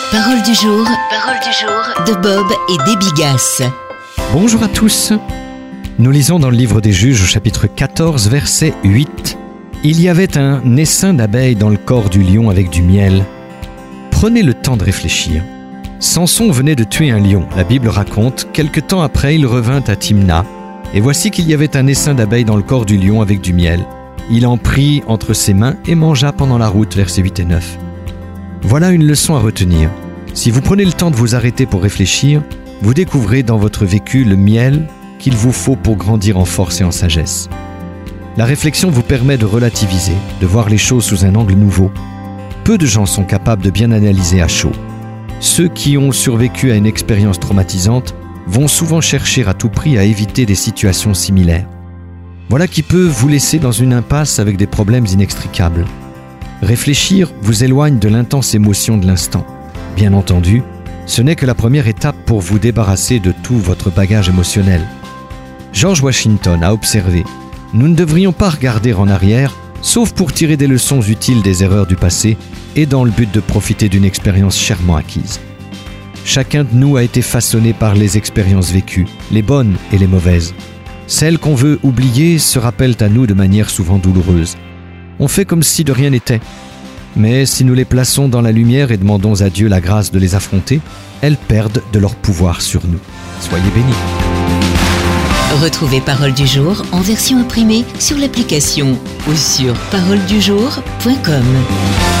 Parole du jour de Bob et Déby Gasse. Bonjour à tous. Nous lisons dans le livre des Juges au chapitre 14, verset 8. Il y avait un essaim d'abeilles dans le corps du lion avec du miel. Prenez le temps de réfléchir. Samson venait de tuer un lion. La Bible raconte, quelque temps après, il revint à Timna. Et voici qu'il y avait un essaim d'abeilles dans le corps du lion avec du miel. Il en prit entre ses mains et mangea pendant la route, versets 8 et 9. Voilà une leçon à retenir. Si vous prenez le temps de vous arrêter pour réfléchir, vous découvrez dans votre vécu le miel qu'il vous faut pour grandir en force et en sagesse. La réflexion vous permet de relativiser, de voir les choses sous un angle nouveau. Peu de gens sont capables de bien analyser à chaud. Ceux qui ont survécu à une expérience traumatisante vont souvent chercher à tout prix à éviter des situations similaires. Voilà qui peut vous laisser dans une impasse avec des problèmes inextricables. Réfléchir vous éloigne de l'intense émotion de l'instant. Bien entendu, ce n'est que la première étape pour vous débarrasser de tout votre bagage émotionnel. George Washington a observé « Nous ne devrions pas regarder en arrière, sauf pour tirer des leçons utiles des erreurs du passé et dans le but de profiter d'une expérience chèrement acquise. » Chacun de nous a été façonné par les expériences vécues, les bonnes et les mauvaises. Celles qu'on veut oublier se rappellent à nous de manière souvent douloureuse. On fait comme si de rien n'était. Mais si nous les plaçons dans la lumière et demandons à Dieu la grâce de les affronter, elles perdent de leur pouvoir sur nous. Soyez bénis. Retrouvez Parole du jour en version imprimée sur l'application ou sur paroledujour.com.